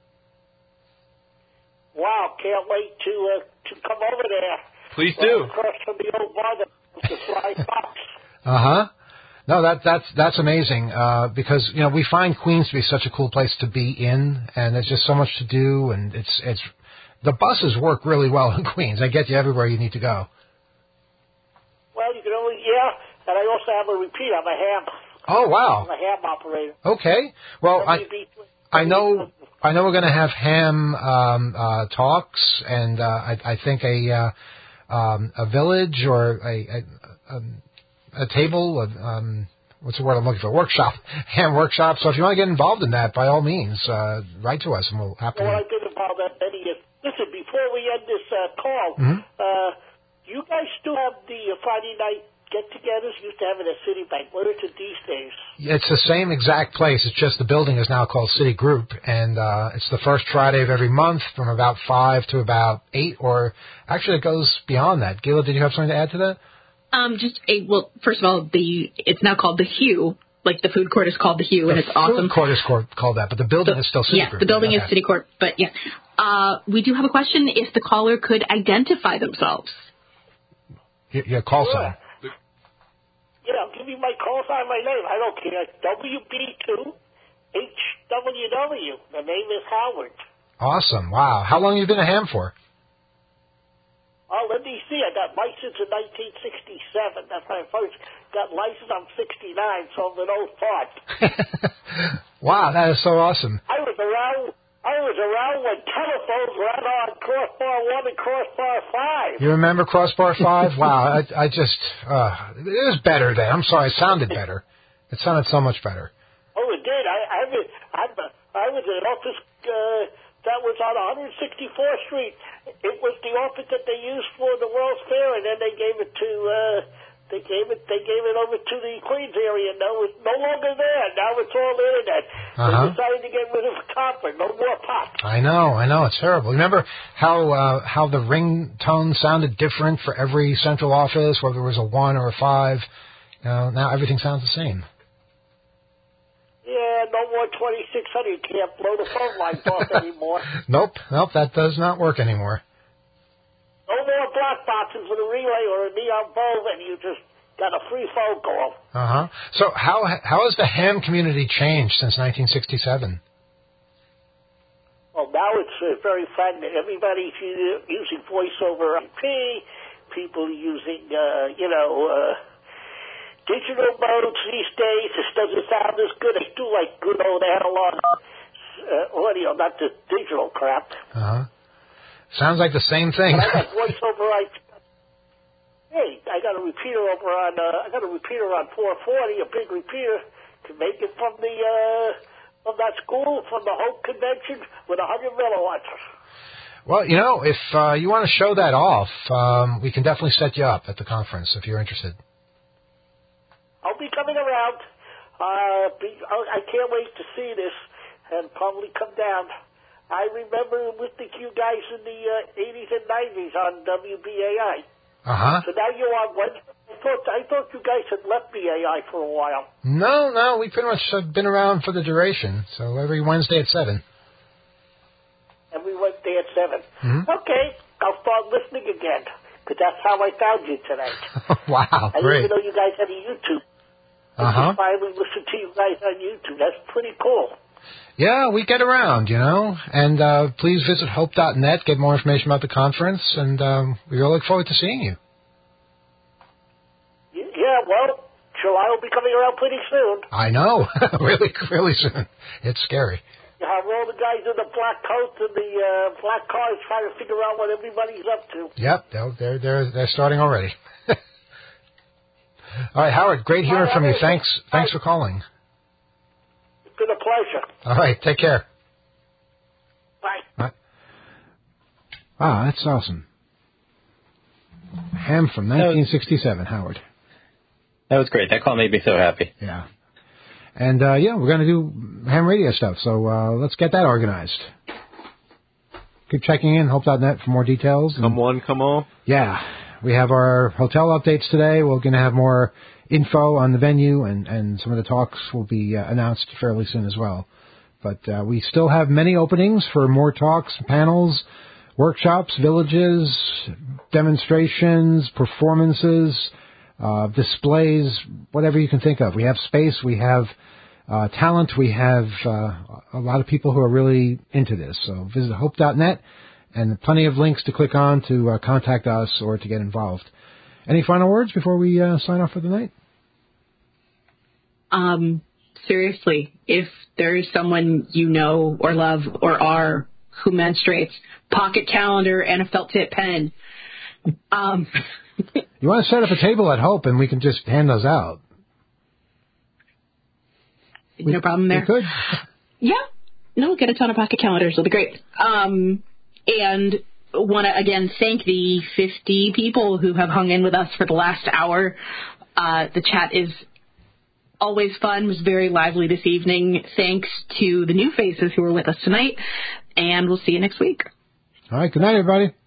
Wow, can't wait to come over there. Please do. Across from the old bar, the Sly Fox. Uh-huh. No, that's amazing, because, we find Queens to be such a cool place to be in, and there's just so much to do, and it's the buses work really well in Queens. They get you everywhere you need to go. Well, you can only, and I also have a repeat. I'm a ham. Oh, wow. I'm a ham operator. Okay. Well, I know we're going to have ham talks, and I think a village or a table, what's the word I'm looking for? Workshop, ham workshop. So if you want to get involved in that, by all means, write to us, and we'll happily. Well, I've been involved in many years. Listen, before we end this call, you guys still have the Friday night get-togethers? Used to have it at Citibank. What is it these days? It's the same exact place. It's just the building is now called City Group, and it's the first Friday of every month from about 5 to about 8, or actually it goes beyond that. Gila, did you have something to add to that? First of all, it's now called the Hue. Like the food court is called the Hue, and it's awesome. The food court is called that, but the building is still City Group. Yeah, the building is City Court, but yeah. We do have a question if the caller could identify themselves. Your call sign. Yeah, give me my call sign, my name. I don't care. WB2HWW. The name is Howard. Awesome. Wow. How long have you been a ham for? Oh, let me see. I got licensed in 1967. That's when I first got licensed. I'm 69, so I'm an old fart. Wow, that is so awesome. I was around when telephones ran on Crossbar 1 and Crossbar 5. You remember Crossbar 5? Wow, I just, it was better then. I'm sorry, it sounded better. It sounded so much better. Oh, it did. I was in an office that was on 164th Street. It was the office that they used for the World's Fair, and then they gave it to they gave it over to the Queens area. Now it's no longer there. Now it's all internet. They decided to get rid of copper. No more pop. I know. It's terrible. Remember how the ringtone sounded different for every central office, whether it was a 1 or a 5? Now everything sounds the same. Yeah, no more 2600. You can't blow the phone lines off anymore. Nope, that does not work anymore. No more black boxes with a relay or a neon bulb, and you just got a free phone call. Uh-huh. So how has the ham community changed since 1967? Well, now it's very fragmented. Everybody's using voice over IP. People using, digital modes these days. This doesn't sound as good. They do like good old analog audio, not the digital crap. Uh-huh. Sounds like the same thing. But I got voice over IP. Hey, I got a repeater on 440, a big repeater, to make it from that school, from the Hope Convention, with 100 milliwatts. Well, if you want to show that off, we can definitely set you up at the conference if you're interested. I'll be coming around. I can't wait to see this and probably come down. I remember listening to you guys in the 80s and 90s on WBAI. Uh-huh. So now you're on Wednesday. I thought you guys had left BAI for a while. No, we pretty much have been around for the duration. So every Wednesday at 7. Every Wednesday at 7. Mm-hmm. Okay, I'll start listening again, because that's how I found you tonight. Wow, I great. didn't even know you guys had a YouTube. Uh-huh. I finally listened to you guys on YouTube. That's pretty cool. Yeah, we get around, and please visit hope.net, get more information about the conference, and we really look forward to seeing you. Yeah, well, July will be coming around pretty soon. I know, really soon. It's scary. You have all the guys in the black coats and the black cars trying to figure out what everybody's up to. Yep, they're starting already. All right, Howard, great hearing from you. Thanks for calling. It's been a pleasure. All right, take care. Bye. Bye. Wow, that's awesome. Ham from 1967, Howard. That was great. That call made me so happy. Yeah. And, we're going to do ham radio stuff, so let's get that organized. Keep checking in, hope.net for more details. Come one, come all. Yeah. We have our hotel updates today. We're going to have more info on the venue, and some of the talks will be announced fairly soon as well. But we still have many openings for more talks, panels, workshops, villages, demonstrations, performances, displays, whatever you can think of. We have space, we have talent, we have a lot of people who are really into this. So visit hope.net, and plenty of links to click on to contact us or to get involved. Any final words before we sign off for the night? Seriously, if there is someone you know or love or are who menstruates, pocket calendar and a felt tip pen. You want to set up a table at Hope and we can just hand those out? No problem there. We could. Yeah. No, get a ton of pocket calendars. It'll be great. And want to, again, thank the 50 people who have hung in with us for the last hour. The chat is always fun. It was very lively this evening. Thanks to the new faces who were with us tonight. And we'll see you next week. All right. Good night, everybody.